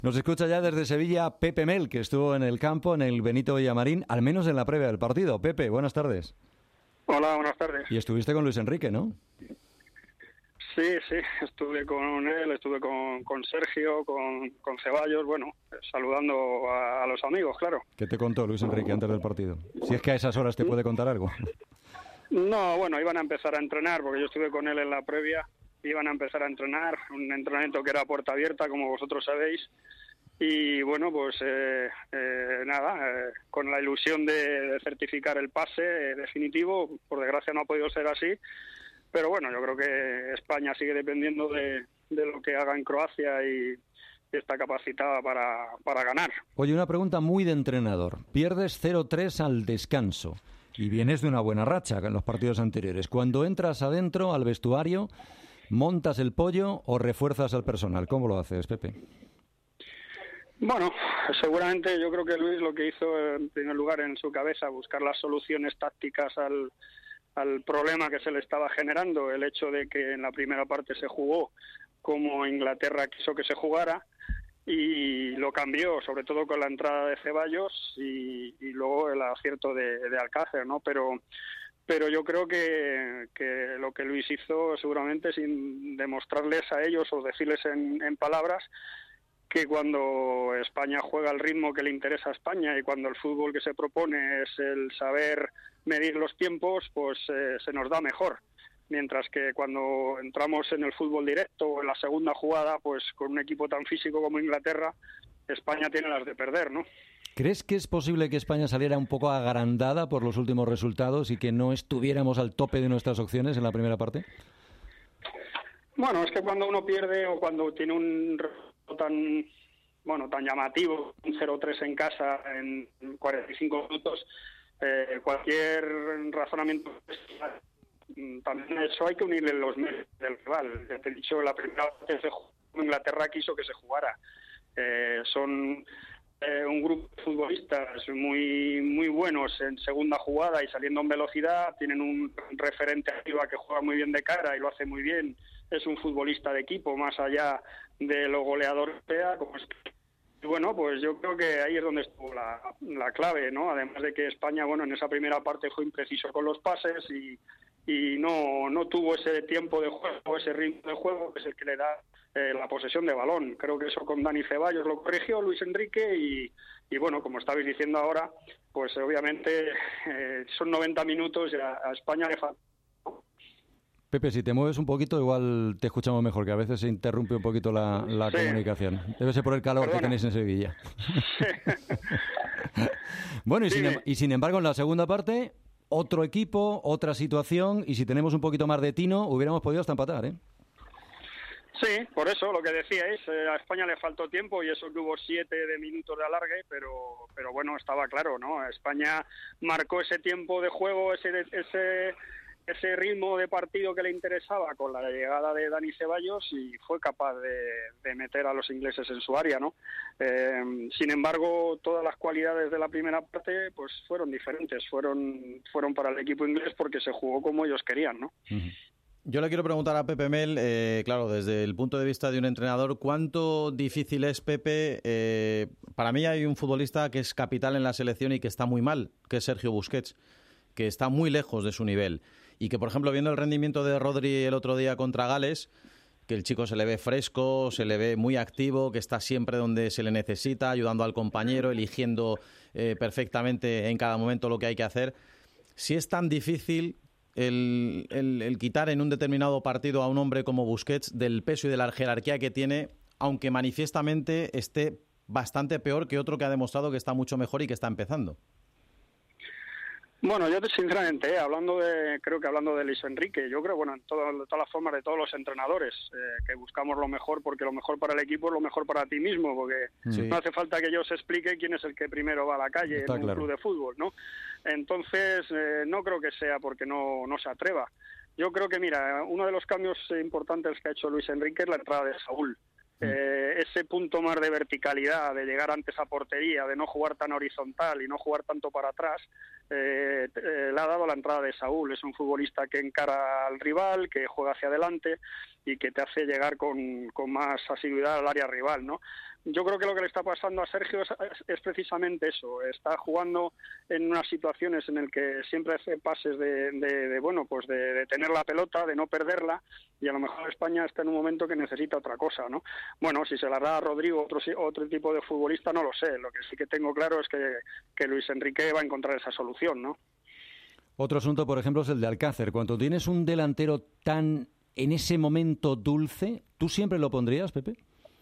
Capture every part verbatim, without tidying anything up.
Nos escucha ya desde Sevilla Pepe Mel, que estuvo en el campo, en el Benito Villamarín, al menos en la previa del partido. Pepe, buenas tardes. Hola, buenas tardes. Y estuviste con Luis Enrique, ¿no? Sí, sí, estuve con él, estuve con, con Sergio, con, con Ceballos, bueno, saludando a, a los amigos, claro. ¿Qué te contó Luis Enrique antes del partido? Si es que a esas horas te puede contar algo. No, bueno, iban a empezar a entrenar, porque yo estuve con él en la previa, iban a empezar a entrenar, un entrenamiento que era a puerta abierta, como vosotros sabéis, y bueno, pues eh, eh, nada, eh, con la ilusión de, de certificar el pase eh, definitivo, por desgracia no ha podido ser así, pero bueno, yo creo que España sigue dependiendo de, de lo que haga en Croacia y está capacitada para, para ganar. Oye, una pregunta muy de entrenador. Pierdes cero tres al descanso y vienes de una buena racha en los partidos anteriores. Cuando entras adentro al vestuario, ¿montas el pollo o refuerzas al personal? ¿Cómo lo haces, Pepe? Bueno, seguramente yo creo que Luis lo que hizo en primer lugar en su cabeza, buscar las soluciones tácticas al, al problema que se le estaba generando, el hecho de que en la primera parte se jugó como Inglaterra quiso que se jugara, y lo cambió, sobre todo con la entrada de Ceballos y, y luego el acierto de, de Alcácer, ¿no? Pero pero yo creo que, que lo que Luis hizo seguramente sin demostrarles a ellos o decirles en, en palabras que cuando España juega al ritmo que le interesa a España y cuando el fútbol que se propone es el saber medir los tiempos, pues eh, se nos da mejor. Mientras que cuando entramos en el fútbol directo o en la segunda jugada, pues con un equipo tan físico como Inglaterra, España tiene las de perder, ¿no? ¿Crees que es posible que España saliera un poco agrandada por los últimos resultados y que no estuviéramos al tope de nuestras opciones en la primera parte? Bueno, es que cuando uno pierde o cuando tiene un resultado tan, bueno, tan llamativo, un cero tres en casa en cuarenta y cinco minutos, eh, cualquier razonamiento... También eso hay que unirle los medios del rival. Ya te he dicho, la primera vez que Inglaterra quiso que se jugara. Eh, son eh, un grupo de futbolistas muy muy buenos en segunda jugada y saliendo en velocidad. Tienen un referente arriba que juega muy bien de cara y lo hace muy bien. Es un futbolista de equipo, más allá de lo goleador que sea, como es. Y bueno, pues yo creo que ahí es donde estuvo la, la clave, ¿no? Además de que España, bueno, en esa primera parte fue impreciso con los pases y y no no tuvo ese tiempo de juego, ese ritmo de juego que es el que le da eh, la posesión de balón. Creo que eso con Dani Ceballos lo corrigió Luis Enrique y, y bueno, como estabais diciendo ahora, pues obviamente eh, son noventa minutos y a, a España le falta. Pepe, si te mueves un poquito, igual te escuchamos mejor, que a veces se interrumpe un poquito la, la sí. comunicación. Debe ser por el calor Perdona. que tenéis en Sevilla. Sí. Bueno, y sin, y sin embargo, en la segunda parte... Otro equipo, otra situación, y si tenemos un poquito más de tino, hubiéramos podido hasta empatar, ¿eh? Sí, por eso, lo que decíais, eh, a España le faltó tiempo y eso que hubo siete de minutos de alargue, pero pero bueno, estaba claro, ¿no? España marcó ese tiempo de juego, ese ese ese ritmo de partido que le interesaba con la llegada de Dani Ceballos y fue capaz de, de meter a los ingleses en su área, ¿no? Eh, sin embargo, todas las cualidades de la primera parte pues fueron diferentes, fueron fueron para el equipo inglés porque se jugó como ellos querían, ¿no? Uh-huh. Yo le quiero preguntar a Pepe Mel, eh, claro, desde el punto de vista de un entrenador, ¿cuánto difícil es, Pepe? Eh, para mí hay un futbolista que es capital en la selección y que está muy mal, que es Sergio Busquets, que está muy lejos de su nivel. Y que, por ejemplo, viendo el rendimiento de Rodri el otro día contra Gales, que el chico se le ve fresco, se le ve muy activo, que está siempre donde se le necesita, ayudando al compañero, eligiendo eh, perfectamente en cada momento lo que hay que hacer. Si es tan difícil el, el, el quitar en un determinado partido a un hombre como Busquets del peso y de la jerarquía que tiene, aunque manifiestamente esté bastante peor que otro que ha demostrado que está mucho mejor y que está empezando. Bueno, yo sinceramente, eh, hablando de, creo que hablando de Luis Enrique, yo creo, bueno, en todo, de todas las formas de todos los entrenadores, eh, que buscamos lo mejor porque lo mejor para el equipo es lo mejor para ti mismo, porque sí. no hace falta que yo os explique quién es el que primero va a la calle Está en un claro. club de fútbol, ¿no? Entonces, eh, no creo que sea porque no, no se atreva. Yo creo que, mira, uno de los cambios importantes que ha hecho Luis Enrique es la entrada de Saúl. Eh, ese punto más de verticalidad, de llegar antes a portería, de no jugar tan horizontal y no jugar tanto para atrás, eh, eh, le ha dado la entrada de Saúl. Es un futbolista que encara al rival, que juega hacia adelante y que te hace llegar con, con más asiduidad al área rival, ¿no? yo creo que lo que le está pasando a Sergio es, es precisamente eso. Está jugando en unas situaciones en las que siempre hace pases de, de, de bueno, pues de, de tener la pelota, de no perderla, y a lo mejor España está en un momento que necesita otra cosa, ¿no? Bueno, si se la da a Rodrigo, otro otro tipo de futbolista, no lo sé. Lo que sí que tengo claro es que, que Luis Enrique va a encontrar esa solución, ¿no? Otro asunto, por ejemplo, es el de Alcácer. Cuando tienes un delantero tan, en ese momento, dulce, ¿tú siempre lo pondrías, Pepe?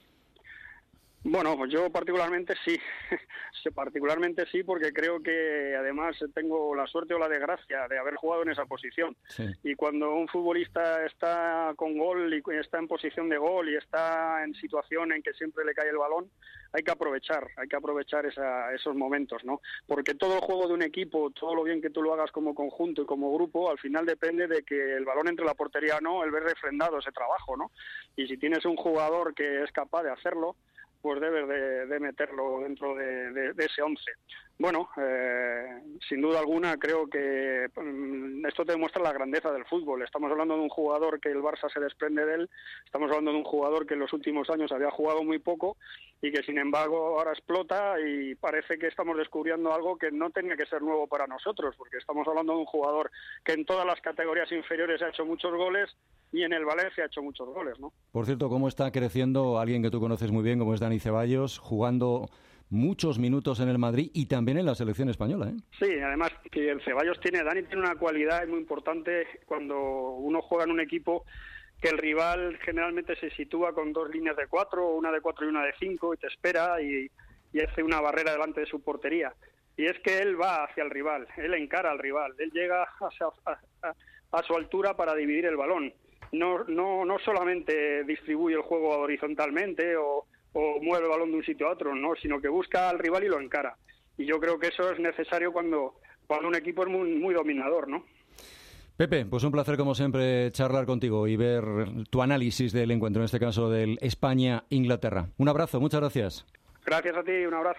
Bueno, pues yo particularmente sí, particularmente sí, porque creo que además tengo la suerte o la desgracia de haber jugado en esa posición. Sí. Y cuando un futbolista está con gol y está en posición de gol y está en situación en que siempre le cae el balón, hay que aprovechar, hay que aprovechar esa, esos momentos, ¿no? Porque todo el juego de un equipo, todo lo bien que tú lo hagas como conjunto y como grupo, al final depende de que el balón entre la portería o no, el ver refrendado ese trabajo, ¿no? Y si tienes un jugador que es capaz de hacerlo, pues debes de, de meterlo dentro de, de, de ese once. Bueno, eh, sin duda alguna creo que um, esto te demuestra la grandeza del fútbol. Estamos hablando de un jugador que el Barça se desprende de él, estamos hablando de un jugador que en los últimos años había jugado muy poco y que sin embargo ahora explota, y parece que estamos descubriendo algo que no tenía que ser nuevo para nosotros, porque estamos hablando de un jugador que en todas las categorías inferiores ha hecho muchos goles y en el Valencia ha hecho muchos goles, ¿no? Por cierto, ¿cómo está creciendo alguien que tú conoces muy bien, como es Dani Ceballos, jugando muchos minutos en el Madrid y también en la selección española, ¿eh? Sí, además que el Ceballos tiene, Dani tiene una cualidad muy importante cuando uno juega en un equipo, que el rival generalmente se sitúa con dos líneas de cuatro, una de cuatro y una de cinco, y te espera y, y hace una barrera delante de su portería. Y es que él va hacia el rival, él encara al rival, él llega a, a, a, a su altura para dividir el balón. No, no, no solamente distribuye el juego horizontalmente o, o mueve el balón de un sitio a otro, no, sino que busca al rival y lo encara. Y yo creo que eso es necesario cuando, cuando un equipo es muy, muy dominador, ¿no? Pepe, pues un placer como siempre charlar contigo y ver tu análisis del encuentro, en este caso del España-Inglaterra. Un abrazo, muchas gracias. Gracias a ti, un abrazo.